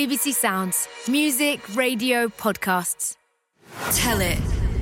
BBC Sounds. Music, radio, podcasts. Tell it.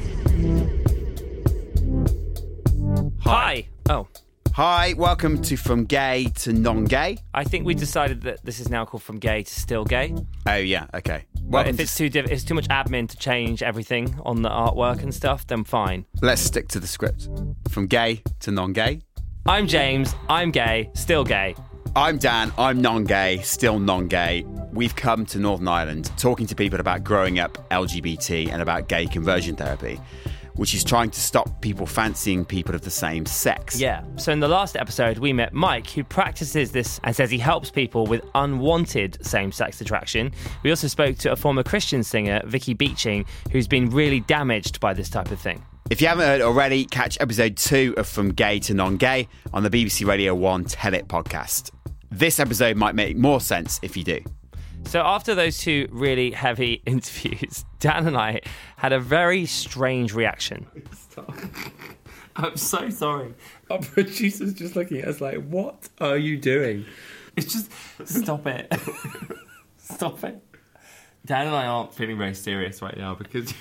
Hi. Oh. Hi, welcome to From Gay to Non-Gay. I think we decided that this is now called From Gay to Still Gay. Oh, yeah, okay. Well, if it's it's too much admin to change everything on the artwork and stuff, then fine. Let's stick to the script. From Gay to Non-Gay. I'm James, I'm gay, still gay. I'm Dan, I'm non-gay, still non-gay. We've come to Northern Ireland talking to people about growing up LGBT and about gay conversion therapy, which is trying to stop people fancying people of the same sex. Yeah. So in the last episode, we met Mike, who practices this and says he helps people with unwanted same-sex attraction. We also spoke to a former Christian singer, Vicky Beeching, who's been really damaged by this type of thing. If you haven't heard already, catch episode 2 of From Gay to Non-Gay on the BBC Radio 1 Tell It podcast. This episode might make more sense if you do. So after those two really heavy interviews, Dan and I had a very strange reaction. Stop. I'm so sorry. Our producer's just looking at us like, what are you doing? It's just, stop it. Stop it. Dan and I aren't feeling very serious right now because...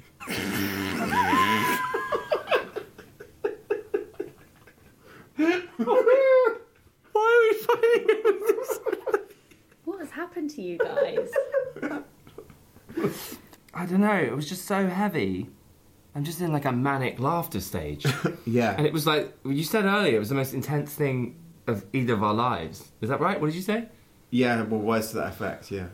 Why are we fighting over this? What has happened to you guys? I don't know, it was just so heavy. I'm just in like a manic laughter stage. Yeah. And it was like, you said earlier, it was the most intense thing of either of our lives. Is that right? What did you say? Yeah, well, words to that effect, yeah.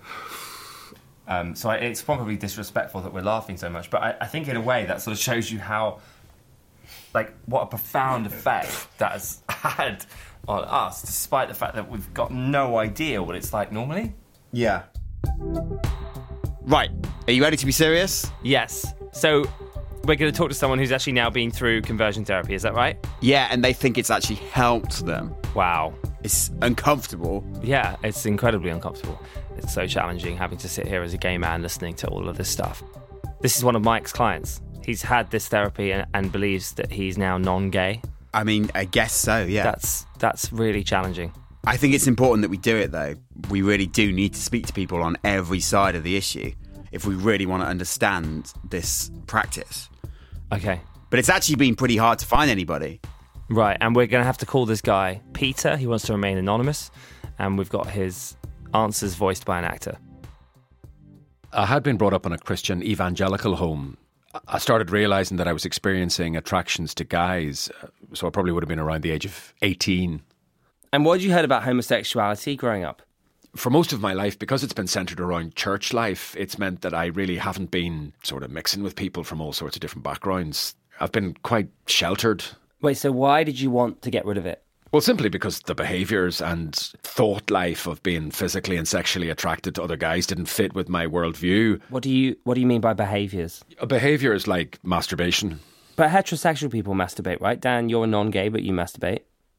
So it's probably disrespectful that we're laughing so much, but I think in a way that sort of shows you how, like, what a profound effect that has had on us, despite the fact that we've got no idea what it's like normally. Yeah. Right, are you ready to be serious? Yes. So we're going to talk to someone who's actually now been through conversion therapy, is that right? Yeah, and they think it's actually helped them. Wow. It's uncomfortable. Yeah, it's incredibly uncomfortable. It's so challenging having to sit here as a gay man listening to all of this stuff. This is one of Mike's clients. He's had this therapy and believes that he's now non-gay. I mean, I guess so, yeah. That's really challenging. I think it's important that we do it, though. We really do need to speak to people on every side of the issue if we really want to understand this practice. Okay. But it's actually been pretty hard to find anybody. Right, and we're going to have to call this guy Peter. He wants to remain anonymous, and we've got his answers voiced by an actor. I had been brought up in a Christian evangelical home. I started realising that I was experiencing attractions to guys, so I probably would have been around the age of 18. And what had you heard about homosexuality growing up? For most of my life, because it's been centred around church life, it's meant that I really haven't been sort of mixing with people from all sorts of different backgrounds. I've been quite sheltered. Wait, so why did you want to get rid of it? Well, simply because the behaviours and thought life of being physically and sexually attracted to other guys didn't fit with my worldview. What do you mean by behaviours? Behaviours like masturbation. But heterosexual people masturbate, right? Dan, you're a non-gay, but you masturbate.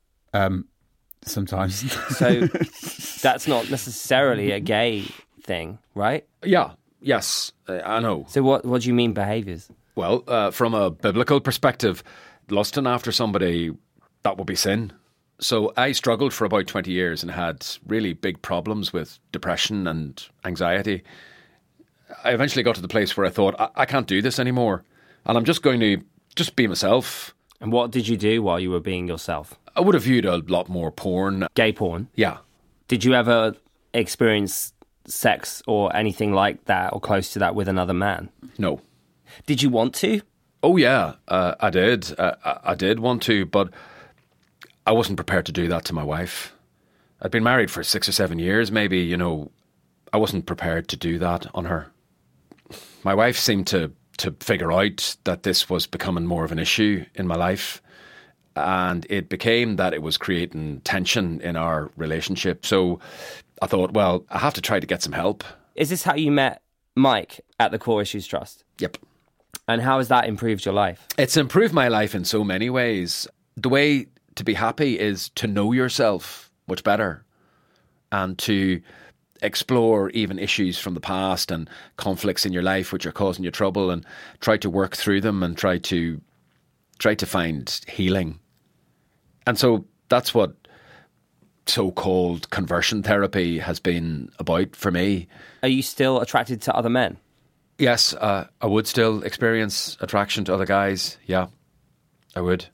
Sometimes. So that's not necessarily a gay thing, right? Yeah, yes, I know. So what do you mean behaviours? Well, from a biblical perspective, lusting after somebody, that would be sin. So I struggled for about 20 years and had really big problems with depression and anxiety. I eventually got to the place where I thought, I can't do this anymore. And I'm just going to just be myself. And what did you do while you were being yourself? I would have viewed a lot more porn. Gay porn? Yeah. Did you ever experience sex or anything like that or close to that with another man? No. Did you want to? Oh, yeah, I did. I did want to, but I wasn't prepared to do that to my wife. I'd been married for 6 or 7 years, maybe, you know. I wasn't prepared to do that on her. My wife seemed to figure out that this was becoming more of an issue in my life. And it became that it was creating tension in our relationship. So I thought, well, I have to try to get some help. Is this how you met Mike at the Core Issues Trust? Yep. And how has that improved your life? It's improved my life in so many ways. The way to be happy is to know yourself much better and to explore even issues from the past and conflicts in your life which are causing you trouble and try to work through them and try to find healing. And so that's what so-called conversion therapy has been about for me. Are you still attracted to other men? Yes, I would still experience attraction to other guys. Yeah, I would.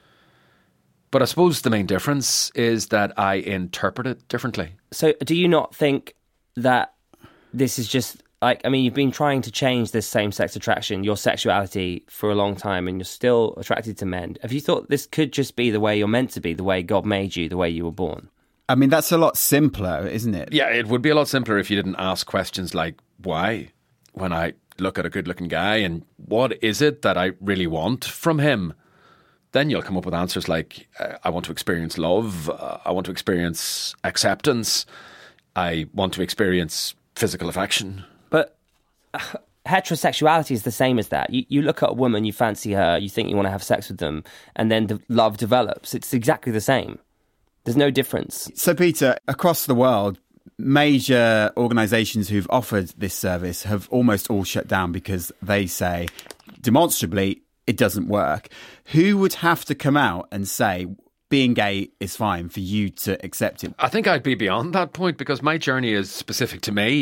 But I suppose the main difference is that I interpret it differently. So do you not think that this is just like, I mean, you've been trying to change this same-sex attraction, your sexuality, for a long time, and you're still attracted to men. Have you thought this could just be the way you're meant to be, the way God made you, the way you were born? I mean, that's a lot simpler, isn't it? Yeah, it would be a lot simpler if you didn't ask questions like, why? When I look at a good-looking guy and what is it that I really want from him? Then you'll come up with answers like, I want to experience love, I want to experience acceptance, I want to experience physical affection. But heterosexuality is the same as that. You look at a woman, you fancy her, you think you want to have sex with them, and then the love develops. It's exactly the same. There's no difference. So, Peter, across the world, major organisations who've offered this service have almost all shut down because they say, demonstrably, it doesn't work. Who would have to come out and say being gay is fine for you to accept it? I think I'd be beyond that point because my journey is specific to me.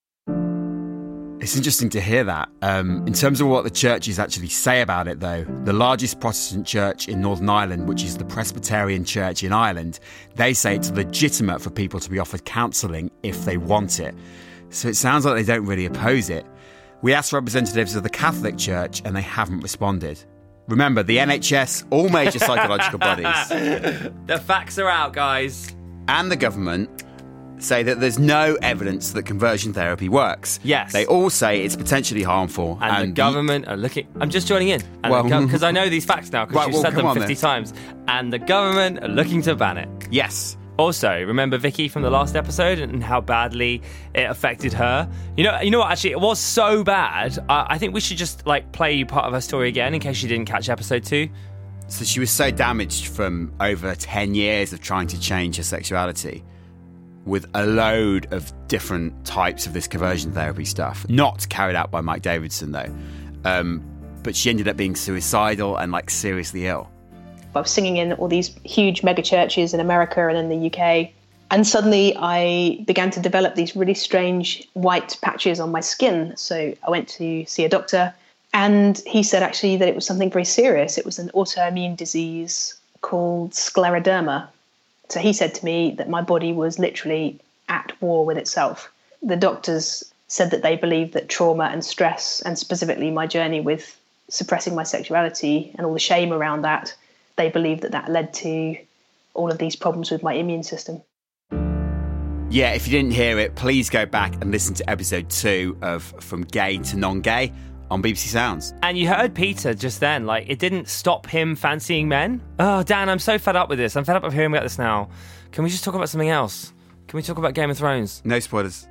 It's interesting to hear that. In terms of what the churches actually say about it, though, the largest Protestant church in Northern Ireland, which is the Presbyterian Church in Ireland, they say it's legitimate for people to be offered counselling if they want it. So it sounds like they don't really oppose it. We asked representatives of the Catholic Church and they haven't responded. Remember, the NHS, all major psychological bodies, The facts are out, guys. and the government say that there's no evidence that conversion therapy works. Yes. They all say it's potentially harmful. And the government are looking... I'm just joining in. Because I know these facts now, because Right, you've well, said come them on 50 then. times. And the government are looking to ban it. Yes. Also, remember Vicky from the last episode and how badly it affected her? You know what, actually, it was so bad, I think we should just, play you part of her story again in case you didn't catch episode 2. So she was so damaged from over 10 years of trying to change her sexuality with a load of different types of this conversion therapy stuff. Not carried out by Mike Davidson, though. But she ended up being suicidal and, seriously ill. I was singing in all these huge mega churches in America and in the UK. And suddenly I began to develop these really strange white patches on my skin. So I went to see a doctor and he said actually that it was something very serious. It was an autoimmune disease called scleroderma. So he said to me that my body was literally at war with itself. The doctors said that they believed that trauma and stress, and specifically my journey with suppressing my sexuality and all the shame around that, they believed that that led to all of these problems with my immune system. Yeah, if you didn't hear it, please go back and listen to episode 2 of From Gay to Non-Gay on BBC Sounds. And you heard Peter just then, it didn't stop him fancying men. Oh, Dan, I'm so fed up with this. I'm fed up of hearing about this now. Can we just talk about something else? Can we talk about Game of Thrones? No spoilers.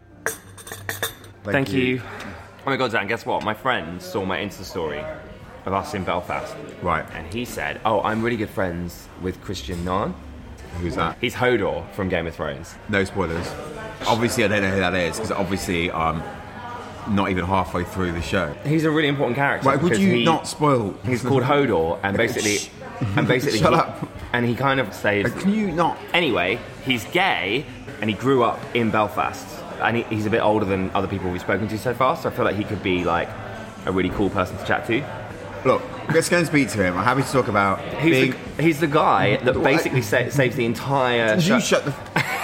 Thank you. Oh my God, Dan, guess what? My friend saw my Insta story of us in Belfast. Right. And he said, I'm really good friends with Christian Narn. Who's that? He's Hodor from Game of Thrones. No spoilers. Obviously, I don't know who that is, because obviously I'm not even halfway through the show. He's a really important character. Right, would you not spoil? He's called Hodor, and basically... Shut up. And he kind of says... Can you not? Anyway, he's gay, and he grew up in Belfast. And he's a bit older than other people we've spoken to so far, so I feel like he could be, a really cool person to chat to. Look, let's go and speak to him. I'm happy to talk about He's the guy that basically saves the entire show. You shut the...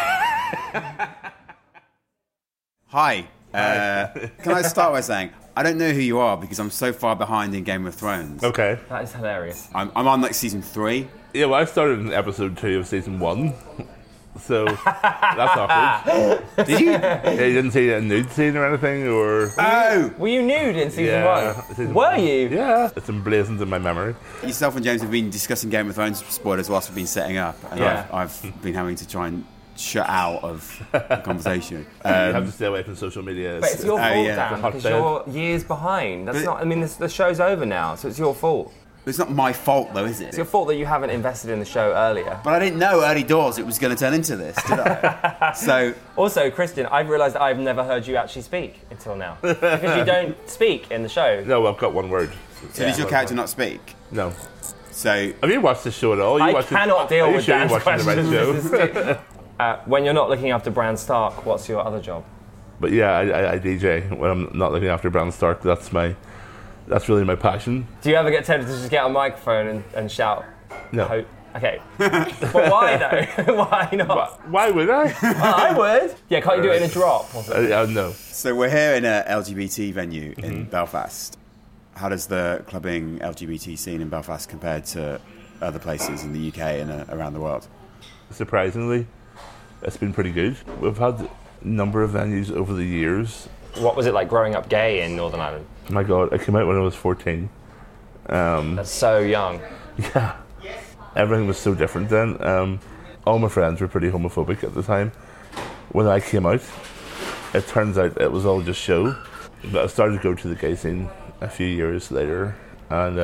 Hi. Can I start by saying, I don't know who you are because I'm so far behind in Game of Thrones. Okay. That is hilarious. I'm on season 3. Yeah, well, I started in episode 2 of season 1. So, that's awkward. Did you? Yeah, you didn't see a nude scene or anything, or... Oh! Were you nude in season Yeah, 1? season Were 1. you? Yeah. It's emblazoned in my memory. Yourself and James have been discussing Game of Thrones spoilers whilst we've been setting up, and Yeah. I've been having to try and shut out of the conversation. You have to stay away from social media. But it's your fault, yeah. Dan, Hot because bed. you're years behind. That's not... I mean, the show's over now, so it's your fault. It's not my fault, though, is it? It's your fault that you haven't invested in the show earlier. But I didn't know early doors it was going to turn into this, did I? So... Also, Christian, I've realised that I've never heard you actually speak until now. Because you don't speak in the show. No, I've got one word. So does your character not speak? No. So Have you watched the show at all? I cannot deal with Dan's Dan's questions. questions. This is when you're not looking after Bran Stark, what's your other job? But yeah, I DJ when I'm not looking after Bran Stark. That's really my passion. Do you ever get tempted to just get on a microphone and shout? No. Okay. But why though? Why not? Why would I? Well, I would. Yeah, can't you do it in a drop? Or something? No. So we're here in a LGBT venue in Belfast. How does the clubbing LGBT scene in Belfast compare to other places in the UK and around the world? Surprisingly, it's been pretty good. We've had a number of venues over the years. What was it like growing up gay in Northern Ireland? My God, I came out when I was 14. That's so young. Yeah. Everything was so different then. All my friends were pretty homophobic at the time. When I came out, it turns out it was all just show. But I started to go to the gay scene a few years later. And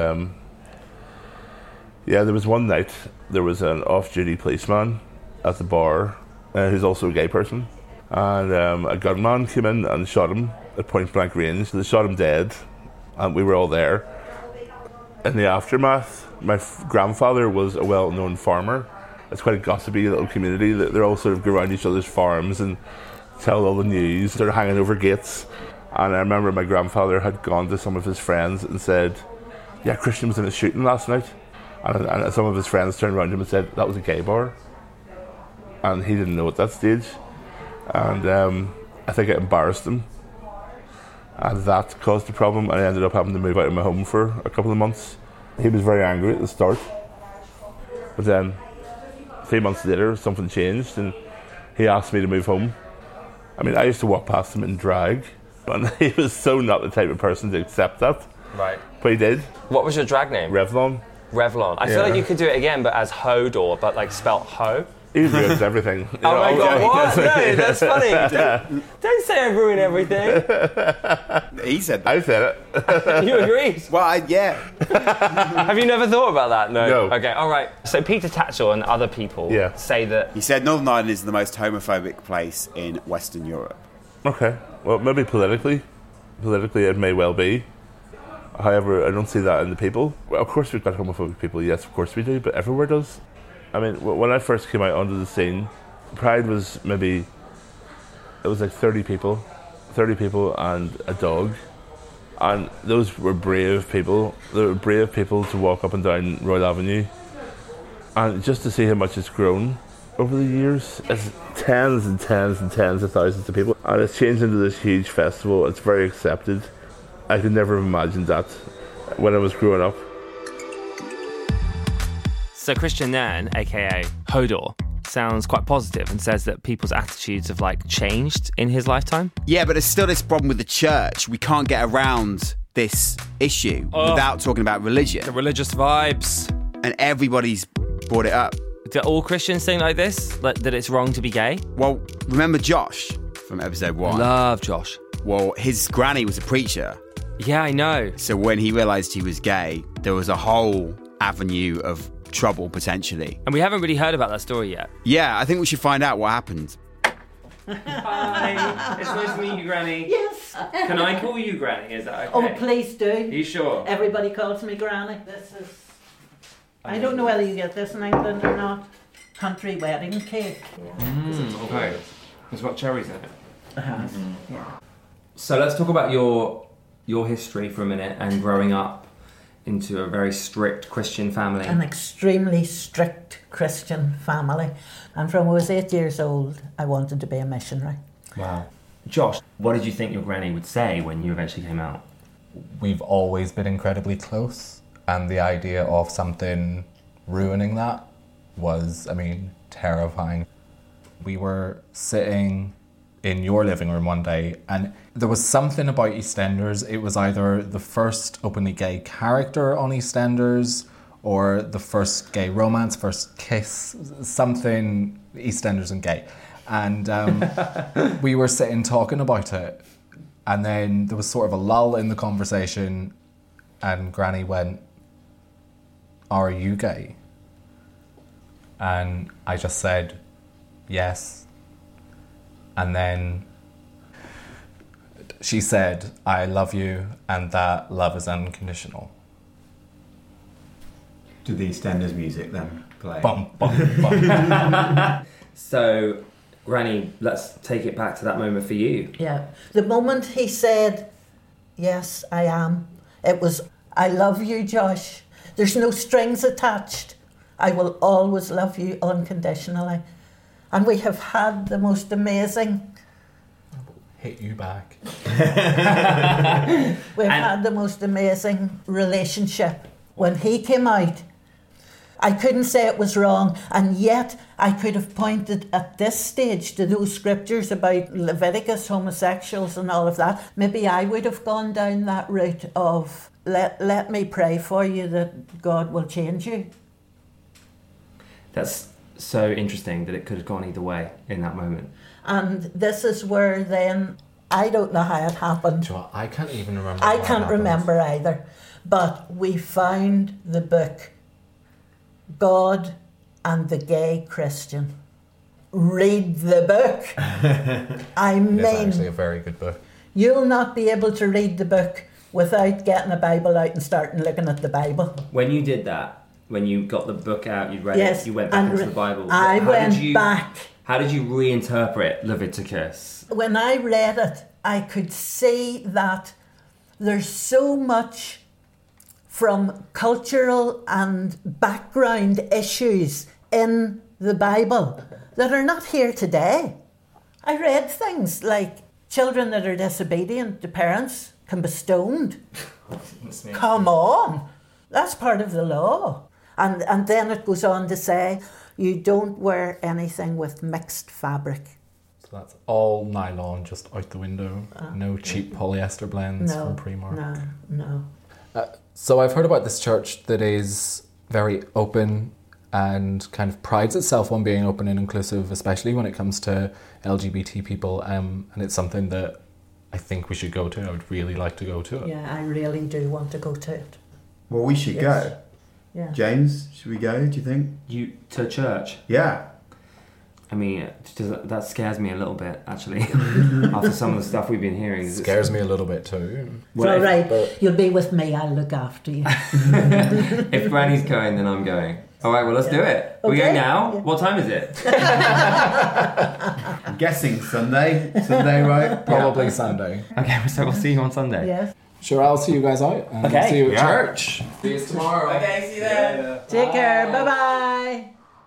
there was one night, there was an off-duty policeman at the bar who's also a gay person. And a gunman came in and shot him at point-blank range. They shot him dead, and we were all there. In the aftermath, my grandfather was a well-known farmer. It's quite a gossipy little community. They're all sort of go around each other's farms and tell all the news. They're hanging over gates. And I remember my grandfather had gone to some of his friends and said, yeah, Christian was in a shooting last night. And some of his friends turned around to him and said, that was a gay bar. And he didn't know at that stage. And I think it embarrassed him. And that caused a problem. And I ended up having to move out of my home for a couple of months. He was very angry at the start. But then 3 months later, something changed and he asked me to move home. I mean, I used to walk past him in drag, and he was so not the type of person to accept that. Right. But he did. What was your drag name? Revlon. Revlon. I feel like you could do it again, but as Hodor, but like spelt ho. He ruins everything. Oh my God, what? No, that's funny. Don't say I ruin everything. He said that. I said it. You agreed? Well, yeah. Have you never thought about that? No. No. Okay, all right. So Peter Tatchell and other people say that... He said Northern Ireland is the most homophobic place in Western Europe. Okay. Well, maybe politically. Politically, it may well be. However, I don't see that in the people. Well, of course we've got homophobic people. Yes, of course we do, but everywhere does. I mean, when I first came out onto the scene, Pride was maybe... It was like 30 people and a dog. And those were brave people. They were brave people to walk up and down Royal Avenue. And just to see how much it's grown over the years, it's tens and tens and tens of thousands of people. And it's changed into this huge festival. It's very accepted. I could never have imagined that when I was growing up. So Christian Nairn, aka Hodor, sounds quite positive and says that people's attitudes have like changed in his lifetime. Yeah, but there's still this problem with the church. We can't get around this issue without talking about religion. The religious vibes. And everybody's brought it up. Do all Christians think like this? Like, that it's wrong to be gay? Well, remember Josh from episode 1? Love Josh. Well, his granny was a preacher. Yeah, I know. So when he realised he was gay, there was a whole avenue of trouble, potentially. And we haven't really heard about that story yet. Yeah, I think we should find out what happened. Hi, it's nice to meet you, Granny. Yes. Can I call you Granny? Is that okay? Oh, please do. Are you sure? Everybody calls me Granny. This is... I don't know whether you get this in England or not. Country wedding cake. Okay. It's got cherries in it. It has, yeah. So let's talk about your history for a minute and growing up into a very strict Christian family. An extremely strict Christian family. And from I was 8 years old, I wanted to be a missionary. Wow. Josh, what did you think your granny would say when you eventually came out? We've always been incredibly close, and the idea of something ruining that was, terrifying. We were sitting in your living room one day, and there was something about EastEnders. It was either the first openly gay character on EastEnders or the first gay romance, first kiss, something EastEnders and gay. And we were sitting talking about it, and then there was sort of a lull in the conversation, and Granny went, "Are you gay?" And I just said, "Yes." And then she said, "I love you, and that love is unconditional." do the EastEnders music then play? Bum, bum, bum. So, Granny, let's take it back to that moment for you. Yeah. The moment he said, yes, I am, it was, I love you, Josh. There's no strings attached. I will always love you unconditionally. And we have had the most amazing... Hit you back. We've had the most amazing relationship. When he came out, I couldn't say it was wrong, and yet I could have pointed at this stage to those scriptures about Leviticus, homosexuals and all of that. Maybe I would have gone down that route of let me pray for you that God will change you. That's so interesting that it could have gone either way in that moment. And this is where then, I don't know how it happened. Do you know what? I can't even remember. I how it can't happened. remember either. But we found the book, God and the Gay Christian. Read the book. I It's mean, actually a very good book. you'll not be able to read the book without getting a Bible out and starting looking at the Bible. When you did that, when you got the book out, you read Yes, it, you went back and into the Bible. I How went did you, back. How did you reinterpret Leviticus? When I read it, I could see that there's so much from cultural and background issues in the Bible that are not here today. I read things like children that are disobedient to parents can be stoned. Come on, that's part of the law. And then it goes on to say, you don't wear anything with mixed fabric. So that's all nylon, just out the window. No cheap polyester blends from Primark. No. So I've heard about this church that is very open and kind of prides itself on being open and inclusive, especially when it comes to LGBT people. And it's something that I think we should go to. I would really like to go to it. Yeah, I really do want to go to it. Well, we should go. Yeah. James, should we go, do you think? You to church? Yeah. I mean, that scares me a little bit, actually, after some of the stuff we've been hearing. Scares me a little bit too. It's all right. You'll be with me. I'll look after you. If Granny's going, then I'm going. All right, well, let's do it. Are we going now? Yeah. What time is it? I'm guessing Sunday. Sunday, right? Probably Sunday. Okay, so we'll see you on Sunday. Yes. Sure, I'll see you guys out. And Okay. see you at Yeah. church. See you tomorrow. Okay, see you then. Take care. Bye-bye.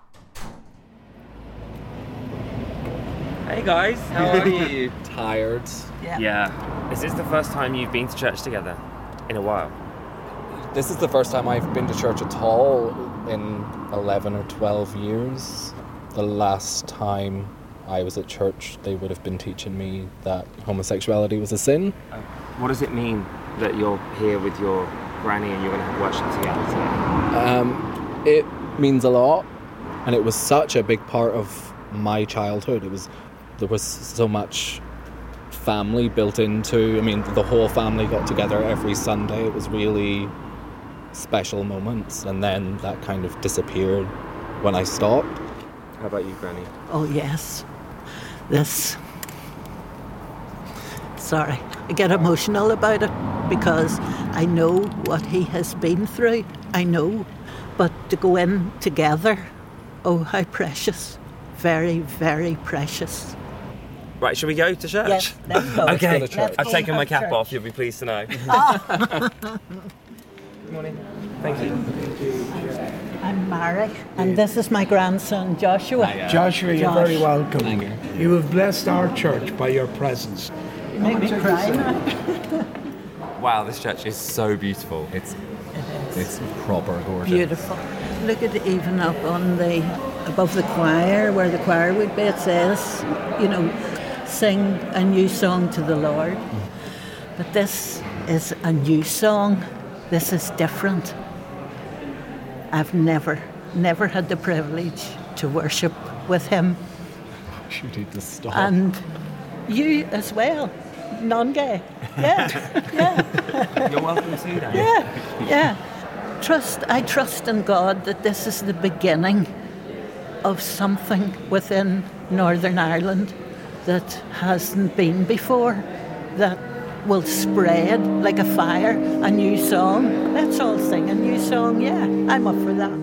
Hey guys, how are you? Tired. Yeah. Is this the first time you've been to church together? In a while? This is the first time I've been to church at all in 11 or 12 years. The last time I was at church, they would have been teaching me that homosexuality was a sin. What does it mean that you're here with your granny and you're going to have worship together today? It means a lot, and it was such a big part of my childhood. There was so much family built into. I mean, the whole family got together every Sunday. It was really special moments, and then that kind of disappeared when I stopped. How about you, Granny? Oh, yes. Sorry, I get emotional about it because I know what he has been through. I know. But to go in together, oh, how precious. Very, very precious. Right, shall we go to church? Yes, let's go. Okay, Let's go to church. I've taken my Let's go to cap church. off, you'll be pleased to know. Good morning. Thank you. I'm Mary, and this is my grandson, Joshua. Joshua, you're Josh. very welcome. Thank you. You have blessed our church by your presence. You make me cry now. Wow, this church is so beautiful. It's proper gorgeous. Beautiful. Look at it, even up on above the choir, where the choir would be, it says, sing a new song to the Lord. But this is a new song. This is different. I've never had the privilege to worship with him. You need to stop. And you as well, non-gay. Yeah. You're welcome too, Dan. Yeah. I trust in God that this is the beginning of something within Northern Ireland that hasn't been before, that will spread like a fire. A new song. Let's all sing a new song. Yeah, I'm up for that.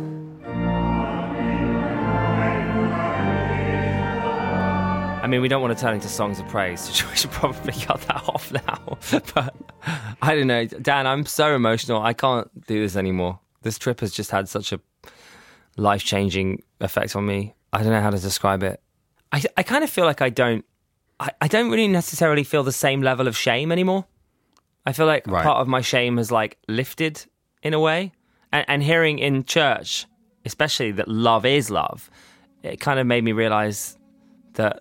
I mean, we don't want to turn into songs of praise, so we should probably cut that off now. But I don't know. Dan, I'm so emotional. I can't do this anymore. This trip has just had such a life-changing effect on me. I don't know how to describe it. I kind of feel like I don't really necessarily feel the same level of shame anymore. I feel like part of my shame has like lifted in a way. And hearing in church, especially that love is love, it kind of made me realise that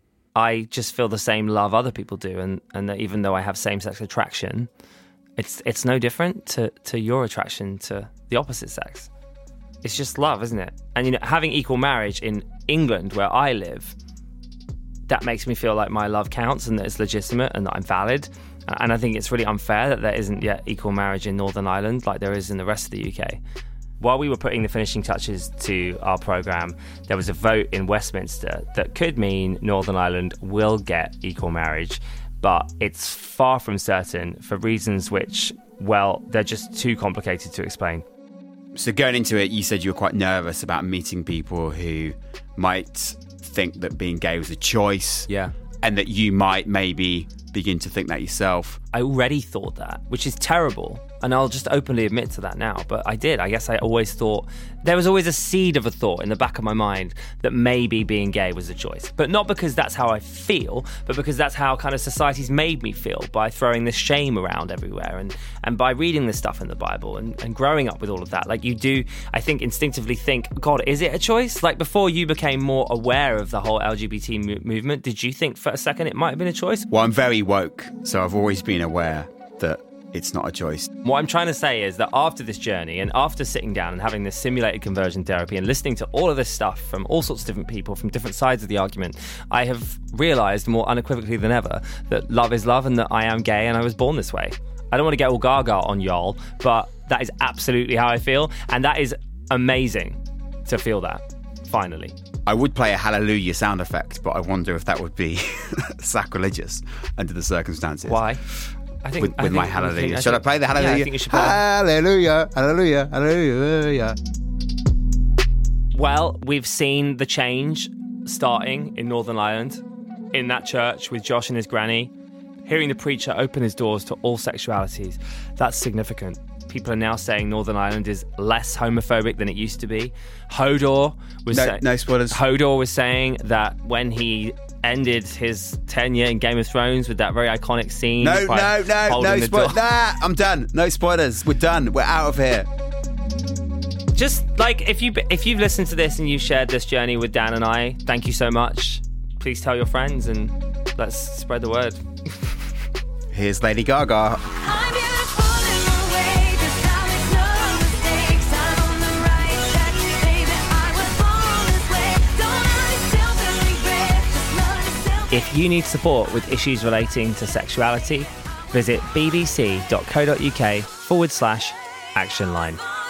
I just feel the same love other people do, and that even though I have same-sex attraction, it's no different to your attraction to the opposite sex. It's just love, isn't it? And, you know, having equal marriage in England, where I live, that makes me feel like my love counts and that it's legitimate and that I'm valid. And I think it's really unfair that there isn't yet equal marriage in Northern Ireland like there is in the rest of the UK. While we were putting the finishing touches to our programme, there was a vote in Westminster that could mean Northern Ireland will get equal marriage, but it's far from certain for reasons which, well, they're just too complicated to explain. So going into it, you said you were quite nervous about meeting people who might think that being gay was a choice. Yeah. And that you might maybe begin to think that yourself. I already thought that, which is terrible. And I'll just openly admit to that now. But I did. I guess I always thought, there was always a seed of a thought in the back of my mind that maybe being gay was a choice. But not because that's how I feel, but because that's how kind of society's made me feel by throwing this shame around everywhere and by reading this stuff in the Bible and growing up with all of that. Like you do, I think, instinctively think, God, is it a choice? Like before you became more aware of the whole LGBT movement, did you think for a second it might have been a choice? Well, I'm very woke, so I've always been aware that it's not a choice. What I'm trying to say is that after this journey and after sitting down and having this simulated conversion therapy and listening to all of this stuff from all sorts of different people from different sides of the argument, I have realised more unequivocally than ever that love is love and that I am gay and I was born this way. I don't want to get all gaga on y'all, but that is absolutely how I feel, and that is amazing to feel that, finally. I would play a hallelujah sound effect, but I wonder if that would be sacrilegious under the circumstances. Why? I think my hallelujah. Should I play the hallelujah? Yeah, I think you should play hallelujah, hallelujah, hallelujah. Well, we've seen the change starting in Northern Ireland, in that church with Josh and his granny, hearing the preacher open his doors to all sexualities. That's significant. People are now saying Northern Ireland is less homophobic than it used to be. Hodor was no spoilers. Hodor was saying that when he ended his tenure in Game of Thrones with that very iconic scene. No spoilers. Nah, I'm done. No spoilers. We're done. We're out of here. Just like if you've listened to this and you've shared this journey with Dan and I, thank you so much. Please tell your friends and let's spread the word. Here's Lady Gaga. If you need support with issues relating to sexuality, visit bbc.co.uk/actionline.